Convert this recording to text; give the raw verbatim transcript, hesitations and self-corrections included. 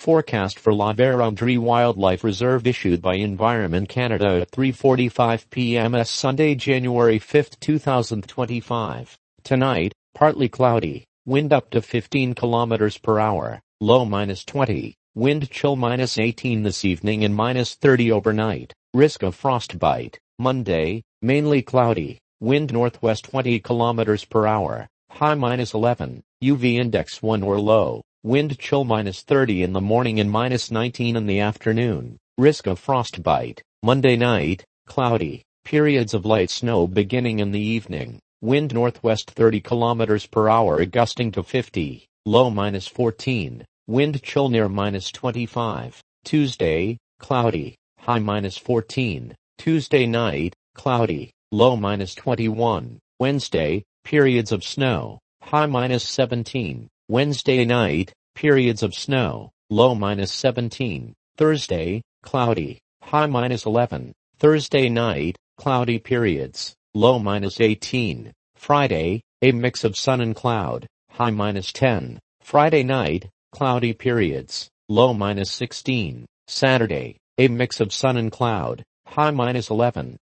Forecast for La Vérendrye Wildlife Reserve issued by Environment Canada at three forty-five p m Sunday, January fifth, two thousand twenty-five. Tonight, partly cloudy, wind up to fifteen kilometers per hour, low minus twenty, wind chill minus eighteen this evening and minus thirty overnight, risk of frostbite. Monday, mainly cloudy, wind northwest twenty kilometers per hour, high minus eleven, U V index one or low. Wind chill minus thirty in the morning and minus nineteen in the afternoon. Risk of frostbite. Monday night, cloudy. Periods of light snow beginning in the evening. Wind northwest thirty kilometers per hour gusting to fifty. Low minus fourteen. Wind chill near minus twenty-five. Tuesday, cloudy. High minus fourteen. Tuesday night, cloudy. Low minus twenty-one. Wednesday, periods of snow. High minus seventeen. Wednesday night, periods of snow, low minus seventeen. Thursday, cloudy, high minus eleven. Thursday night, cloudy periods, low minus eighteen. Friday, a mix of sun and cloud, high minus ten. Friday night, cloudy periods, low minus sixteen. Saturday, a mix of sun and cloud, high minus eleven.